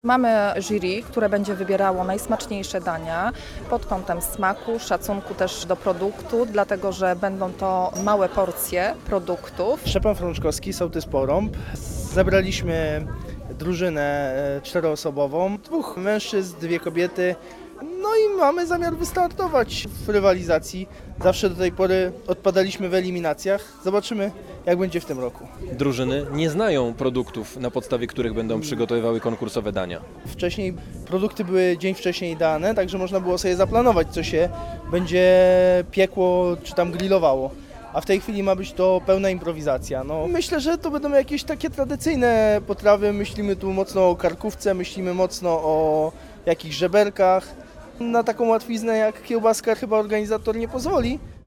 Mamy jury, które będzie wybierało najsmaczniejsze dania pod kątem smaku, szacunku też do produktu, dlatego że będą to małe porcje produktów. Szczepan Frączkowski, sołtys Porąb. Zebraliśmy drużynę czteroosobową, 2 mężczyzn, 2 kobiety. No i mamy zamiar wystartować w rywalizacji. Zawsze do tej pory odpadaliśmy w eliminacjach. Zobaczymy, jak będzie w tym roku. Drużyny nie znają produktów, na podstawie których będą przygotowywały konkursowe dania. Wcześniej produkty były dzień wcześniej dane, także można było sobie zaplanować, co się będzie piekło czy tam grillowało. A w tej chwili ma być to pełna improwizacja. No, myślę, że to będą jakieś takie tradycyjne potrawy. Myślimy tu mocno o karkówce, myślimy mocno o jakichś żeberkach. Na taką łatwiznę jak kiełbaska chyba organizator nie pozwoli.